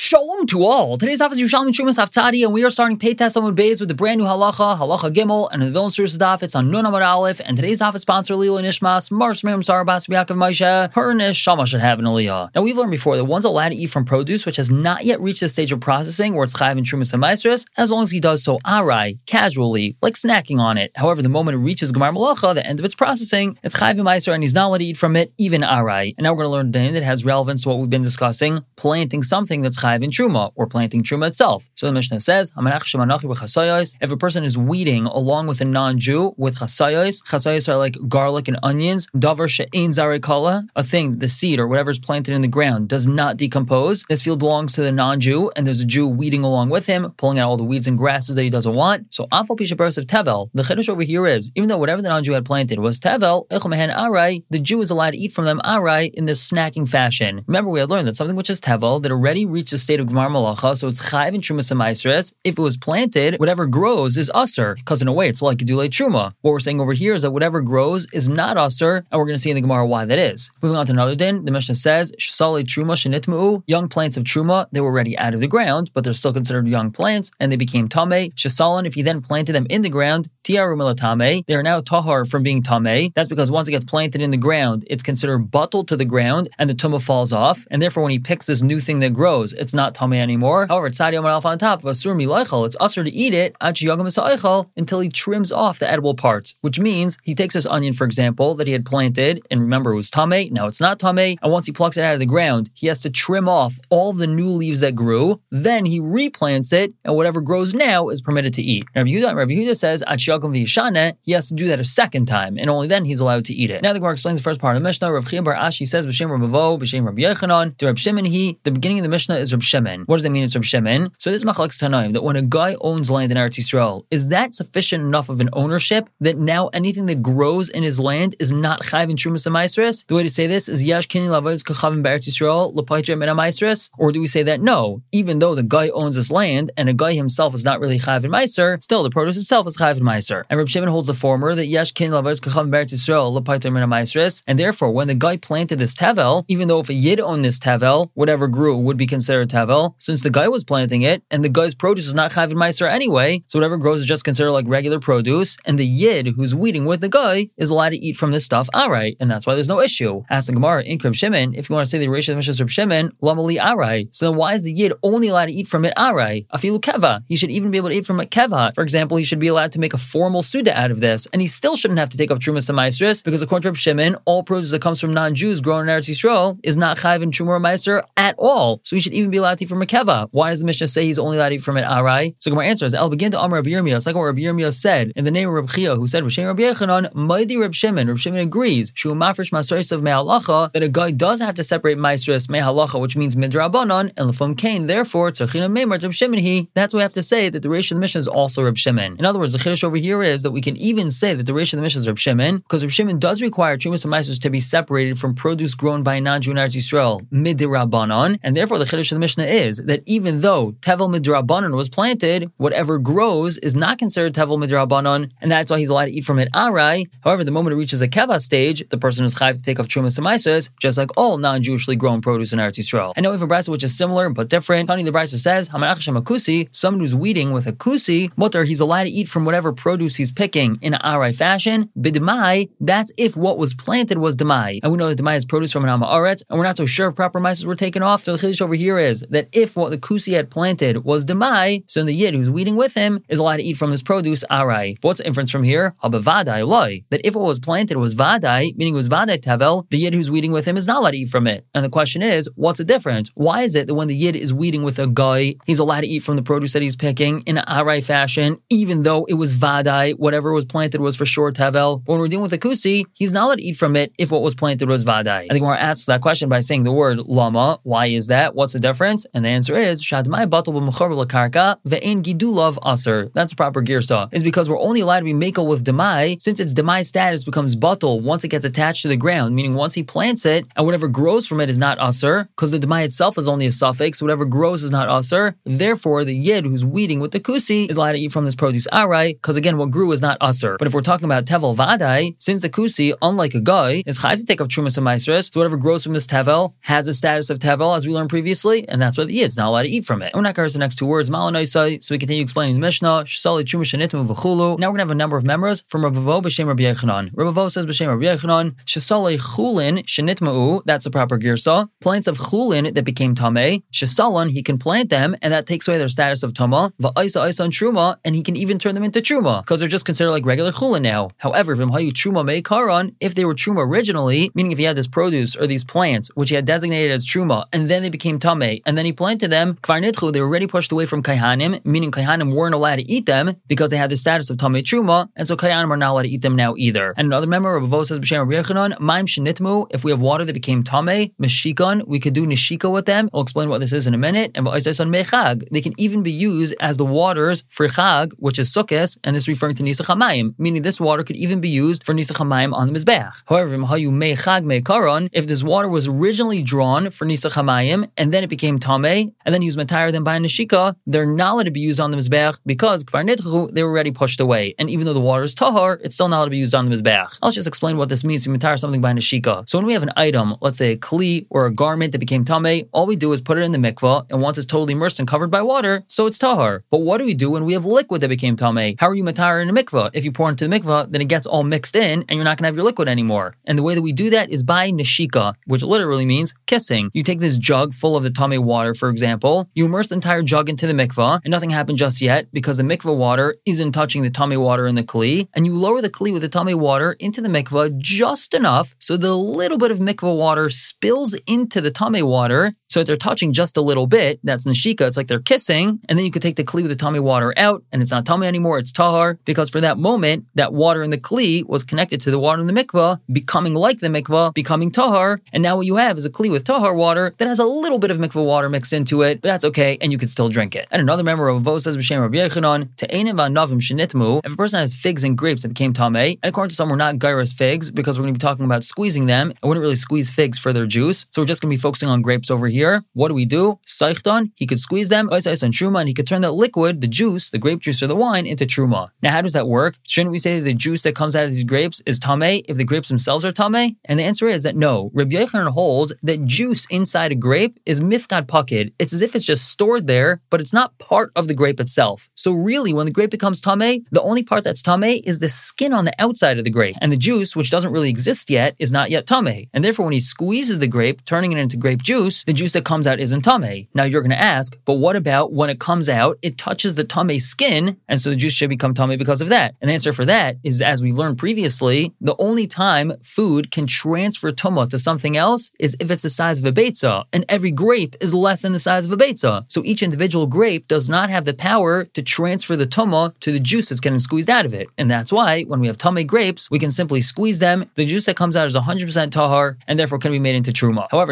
Shalom to all. Today's Hafez Yerushalmi Trumas Haftarah, and we are starting Pei Tes Amud Beis with the brand new halacha Gimel, and in the Vilna Surah Daf, it's on Nun Amud Aleph. And today's Hafez sponsor Lila Nishmas Mars Miriam Sarah Bas Yaakov Moshe. Her neshama should have an aliyah. Now we've learned before that one's allowed to eat from produce which has not yet reached the stage of processing where it's chayav in Trumas and Maasros, as long as he does so arai, casually, like snacking on it. However, the moment it reaches Gemar Malacha, the end of its processing, it's chayav in Maaser, and he's not allowed to eat from it, even arai. And now we're going to learn today that has relevance to what we've been discussing, planting something that's chayav in Truma, or planting Truma itself. So the Mishnah says, if a person is weeding along with a non-Jew with chasayos are like garlic and onions, davar she'ein zarei kala, a thing, the seed or whatever is planted in the ground does not decompose. This field belongs to the non-Jew, and there's a Jew weeding along with him, pulling out all the weeds and grasses that he doesn't want. So afal pishabaros of tevel, the chiddush over here is, even though whatever the non-Jew had planted was tevel, the Jew is allowed to eat from them arai in this snacking fashion. Remember, we had learned that something which is tevel, that already reached the state of Gemar Malacha, so it's chayiv in Trumas and Maasros. If it was planted, whatever grows is usher, because in a way it's like Gedulei Truma. What we're saying over here is that whatever grows is not usher, and we're going to see in the Gemara why that is. Moving on to another din, the Mishnah says, Shsalei Truma shenitma'u, young plants of Truma, they were already out of the ground, but they're still considered young plants, and they became tamei. Shasalan, if you then planted them in the ground, tiaru milatame, they are now tahar from being tamei. That's because once it gets planted in the ground, it's considered bottled to the ground, and the tumah falls off, and therefore when he picks this new thing that grows, it's not tamei anymore. However, it's sadi alf on top of asur mileichel, it's usher to eat it until he trims off the edible parts, which means he takes this onion, for example, that he had planted, and remember it was tamei, now it's not tamei, and once he plucks it out of the ground, he has to trim off all the new leaves that grew, then he replants it, and whatever grows now is permitted to eat. Rabbi Yehuda says, he has to do that a second time, and only then he's allowed to eat it. Now the Gemara explains the first part of the Mishnah. Rav Chia bar Ashi says, B'Shem Rabavo, B'Shem Rabbi Yochanan, to Reb Shimon the beginning of the Mishnah is Reb Shimon. What does that mean it's Reb Shimon? So this is Machlekes Tanaim, that when a guy owns land in Eretz Yisrael, is that sufficient enough of an ownership that now anything that grows in his land is not chayiv in Trumas and Maasros? The way to say this is Yash Kini Lavos Kachavim Be'Eretz Yisrael L'Paitra Min HaMaasros, or do we say that no, even though the guy owns this land and a guy himself is not really chayiv in Maaser, still the produce itself is chayiv in Maaser? And Reb Shimon holds the former, that Yash Kini Lavos Kachavim Be'Eretz Yisrael L'Paitra Min HaMaasros, and therefore when the guy planted this tevel, even though if a yid owned this tevel, whatever grew would be considered tevel, since the guy was planting it and the guy's produce is not chayiv in Maaser anyway, so whatever grows is just considered like regular produce, and the yid who's weeding with the guy is allowed to eat from this stuff arai, and that's why there's no issue. Ask the Gemara in Reb Shimon, if you want to say the ratio of the Mishnah is Reb Shimon, lamali arai, so then why is the yid only allowed to eat from it arai? Afilu keva, he should even be able to eat from it keva. For example, he should be allowed to make a formal suda out of this, and he still shouldn't have to take off Trumas and Maasros, because according to Reb Shimon, all produce that comes from non-Jews grown in Eretz Yisrael is not chayiv in Truma or Maaser at all, so he should even be allowed to eat from a keva. Why does the Mishnah say he's only allowed to eat from it arai? So Gemara answers, El begin to Amar Rabbi Yirmiyah. It's like what Rabbi Yirmiyah said in the name of Rabbi Chia, who said, B'Shem Rabbi Yochanan, Maidi Reb Shimon. Reb Shimon agrees, Shu mafresh Maasros of Me'alacha, that a guy does have to separate Maasros Me'alacha, which means Midrabanan, and Lefum Kain. Therefore, Tzarchina Meimar Reb Shimon he. That's why we have to say that the ratio of the Mishnah is also Reb Shimon. In other words, the chiddush over here is that we can even say that the ratio of the Mishnah is Reb Shimon, because Reb Shimon does require Trumas and Maasros to be separated from produce grown by a non-Jew in Eretz Yisrael, Midrabanan, and therefore the chiddush of the Mishnah is that even though Tevel Midrabanan was planted, whatever grows is not considered Tevel Midrabanan, and that's why he's allowed to eat from it arai. However, the moment it reaches a keva stage, the person is chayiv to take off Trumas and Maasros, just like all non-Jewishly grown produce in Eretz Yisrael. And now we have a brisa which is similar but different. Tani the brisa says, Hamanach Shem Akusi, someone who's weeding with a kusi, mutter, he's allowed to eat from whatever produce he's picking in an arai fashion. B'demai, that's if what was planted was demai. And we know that demai is produce from an ama aretz, and we're not so sure if proper Maasros were taken off. So the chiddush over here is that if what the kusi had planted was demai, so the yid who's weeding with him is allowed to eat from this produce arai. But what's the inference from here? Habavadai loy, that if what was planted was vadai, meaning it was vadai tevel, the yid who's weeding with him is not allowed to eat from it. And the question is, what's the difference? Why is it that when the yid is weeding with a guy, he's allowed to eat from the produce that he's picking in an arai fashion, even though it was vadai, whatever was planted was for sure tevel? But when we're dealing with a kusi, he's not allowed to eat from it if what was planted was vadai. I think we're asks that question by saying the word lama. Why is that? What's the difference? And the answer is shadmai batal b'mechaber l'karka ve'ein gidulav aser. That's the proper girsa. Is because we're only allowed to be makel with demai since its demai status becomes batal once it gets attached to the ground, meaning once he plants it and whatever grows from it is not aser, because the demai itself is only a suffix, whatever grows is not aser. Therefore, the yid who's weeding with the kusi is allowed to eat from this produce arai, because again, what grew is not aser. But if we're talking about tevel vadai, since the kusi, unlike a guy, is chayav to take off Trumas and Maasros, so whatever grows from this tevel has the status of tevel, as we learned previously, and and that's what the Yid's not allowed to eat from it. And we're not going to the next two words, Malanoisai, so we continue explaining the Mishnah, Shasali Truma Shanitmu V'chulu. Now we're going to have a number of members from Rabbi Vo B'Shem Rabbi Yechanan. Rabbi Vo says B'Shem Rabbi Yechanan, Shasali Chulin Shanitmu, that's the proper girsa. Plants of Chulin that became Tameh, Shasalan, he can plant them, and that takes away their status of Tama, V'Aisa Isa and Truma, and he can even turn them into Truma, because they're just considered like regular Chulin now. However, V'Mhayu Truma Mei Karan, if they were Truma originally, meaning if he had this produce or these plants, which he had designated as Truma, and then they became Tameh, and then he planted them, Kvar Nidchu, they were already pushed away from Kaihanim, meaning Kaihanim weren't allowed to eat them, because they had the status of Tameh Truma, and so Kaihanim are not allowed to eat them now either. And another member, Rabbi Vo says, B'Shem Rabbi Yechanan, Maim Shenitmu, if we have water that became Tameh, Meshikon, we could do Nishika with them. I'll explain what this is in a minute. And they can even be used as the waters for Chag, which is Sukkos, and this is referring to Nisach HaMayim, meaning this water could even be used for Nisach HaMayim on the Mizbeach. However, if this water was originally drawn for Nisach HaMayim, and then it became Tameh, and then he was Matayr them by Nishika, they're not allowed to be used on the Mizbeach because Kvar Nidchu, they were already pushed away. And even though the water is Tahar, it's still not allowed to be used on the Mizbeach. I'll just explain what this means to Matayr something by Nishika. So when we have an item, let's say a Kli or a garment that became Tameh, all we do is put it in the mikvah, and once it's totally immersed and covered by water, so it's Tahar. But what do we do when we have liquid that became Tameh? How are you Matayr in a mikvah? If you pour into the mikvah, then it gets all mixed in, and you're not going to have your liquid anymore. And the way that we do that is by Nishika, which literally means kissing. You take this jug full of the Tameh water, for example, you immerse the entire jug into the mikvah, and nothing happened just yet, because the mikvah water isn't touching the Tameh water in the Kli, and you lower the Kli with the Tameh water into the mikvah just enough, so the little bit of mikvah water spills into the Tameh water, so that they're touching just a little bit. That's Nishika, it's like they're kissing, and then you could take the Kli with the Tameh water out, and it's not Tameh anymore, it's Tahar, because for that moment, that water in the Kli was connected to the water in the mikvah, becoming like the mikvah, becoming Tahar, and now what you have is a Kli with Tahar water that has a little bit of mikvah water mixed into it, but that's okay, and you can still drink it. And another member of Vo says, B'Shem Rabbi Yechanan, Te'enim v'anavim shenitmu, if a person has figs and grapes that became Tameh, and according to some, we're not gairas figs, because we're going to be talking about squeezing them, I wouldn't really squeeze figs for their juice, so we're just going to be focusing on grapes over here. What do we do? Seichton, he could squeeze them, and truma, and he could turn that liquid, the juice, the grape juice or the wine, into truma. Now, how does that work? Shouldn't we say that the juice that comes out of these grapes is Tameh if the grapes themselves are Tameh? And the answer is that no. Rabbi Yechanan holds that juice inside a grape is mifkad pakid. It's as if it's just stored there, but it's not part of the grape itself. So really, when the grape becomes Tameh, the only part that's Tameh is the skin on the outside of the grape. And the juice, which doesn't really exist yet, is not yet Tameh. And therefore, when he squeezes the grape, turning it into grape juice, the juice that comes out isn't Tameh. Now you're going to ask, but what about when it comes out, it touches the Tameh skin, and so the juice should become Tameh because of that? And the answer for that is, as we learned previously, the only time food can transfer Tumah to something else is if it's the size of a beitzah, and every grape is less than the size of a beitzah. So each individual grape does not have the power to transfer the Tumah to the juice that's getting squeezed out of it. And that's why, when we have Tameh grapes, we can simply squeeze them, the juice that comes out is 100% tahar, and therefore can be made into truma. However,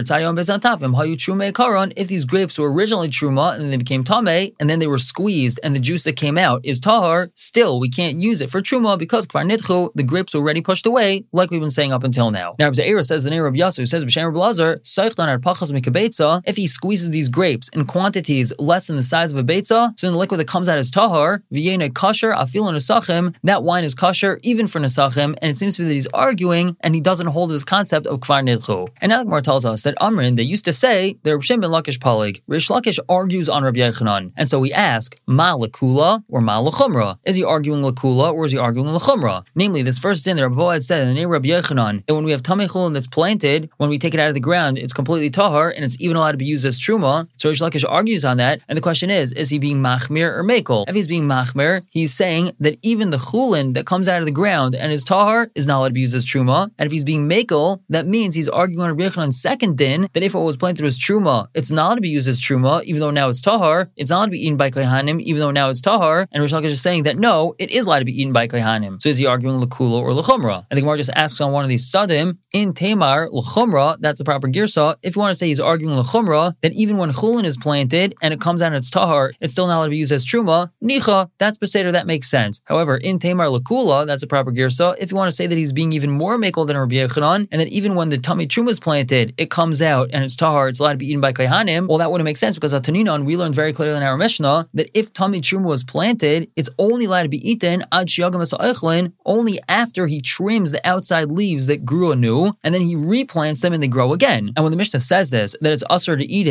if these grapes were originally truma, and then they became Tameh, and then they were squeezed, and the juice that came out is tahar, still, we can't use it for truma, because kvar nidchu, the grapes were already pushed away, like we've been saying up until now. Now, Rabbi Ze'era says, the name of Rabbi Yasu says, B'Shem Rabbi Lazar, if he squeezes these grapes in quantities less than the size of a beitzah, so then the liquid that comes out is tahar, v'yene kasher, afil nesachim, that wine is kasher, even for nesachim, and it seems to be that he's arguing, and he doesn't hold this concept of kvar nidchu. And now the Gemara tells us that Amrin, they used to say, that Reb Shimon ben Lakish palig. Rish Lakish argues on Rabbi Yechanan, and so we ask, ma lakula or ma lachumra? Is he arguing lakula or is he arguing lachumra? Namely, this first din that Rabbi Boaz said in the name of Rabbi Yechanan, that when we have tamei chulin that's planted, when we take it out of the ground, it's completely tahar, and it's even allowed to be used as truma. So Rish Lakish argues on that, and the question is he being machmir or mekel? If he's being machmir, he's saying that even the chulin that comes out of the ground and is tahar is not allowed to be used as truma. And if he's being mekel, that means he's arguing on Rabbi Yechanan's second din, that if what was planted was truma, it's not allowed to be used as truma, even though now it's tahar. It's not allowed to be eaten by kohanim, even though now it's tahar. And Rish Lakish is saying that no, it is allowed to be eaten by kohanim. So is he arguing lakula or lachumra? And the Gemara just asks on one of these sadim, in Tamar lachumra, that's the proper girsa. If you want to say he's arguing lachumra, then even when chulin is planted and it comes out and it's tahar, it's still not allowed to be used as truma. Nicha, that's beseder, that makes sense. However, in Tamar lakula, that's a proper girsa. If you want to say that he's being even more mekel than Rabbi Yechanan, and that even when the tamei truma is planted, it comes out and it's tahar, it's allowed to be eaten by kohanim, well, that wouldn't make sense, because at Taninon, we learned very clearly in our Mishnah that if tamei truma was planted, it's only allowed to be eaten ad sheyagam es ha'echlin, only after he trims the outside leaves that grew anew, and then he replants them and they grow again. And when the Mishnah says this, that it's usher to eat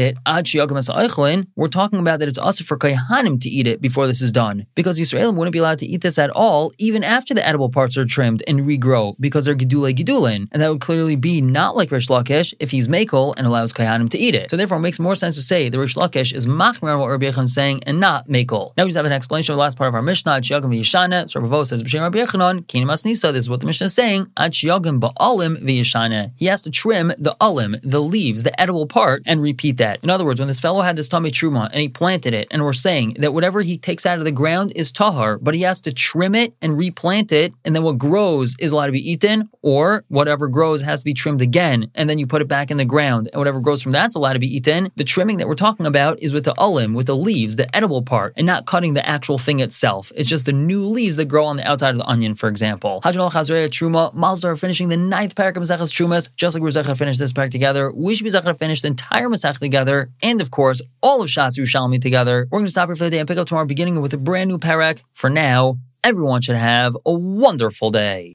it, ad sheyagam es ha'eichlin, we're talking about that it's also for Kohanim to eat it before this is done. Because Yisraelim wouldn't be allowed to eat this at all, even after the edible parts are trimmed and regrow, because they're gedulei gedulin. And that would clearly be not like Rish Lakish if he's mekel and allows Kohanim to eat it. So therefore it makes more sense to say the Rish Lakish is machmir on what Rabbi Yochanan is saying and not mekel. Now we just have an explanation of the last part of our Mishnah, ad sheyagam v'yishana. So Rabbi Vo says, b'shem Rabbi Yochanan, kini masnisa, this is what the Mishnah is saying, ad sheyagam ba'alim v'yishana. He has to trim the alim, the leaves, the edible part, and repeat that. In other words, when this fellow had this Tamei Truma and he planted it, and we're saying that whatever he takes out of the ground is tahar, but he has to trim it and replant it, and then what grows is allowed to be eaten, or whatever grows has to be trimmed again, and then you put it back in the ground, and whatever grows from that's allowed to be eaten. The trimming that we're talking about is with the alim, with the leaves, the edible part, and not cutting the actual thing itself. It's just the new leaves that grow on the outside of the onion, for example. Hadron al-Chazreya Truma, Malzar are finishing the 9th parak of Maseches Trumas, just like we're Zechah finished this parak together. We should be Zechah to finish the entire Masech together, and of course, all of Shas Yerushalmi together. We're going to stop here for the day and pick up tomorrow, beginning with a brand new parak. For now, everyone should have a wonderful day.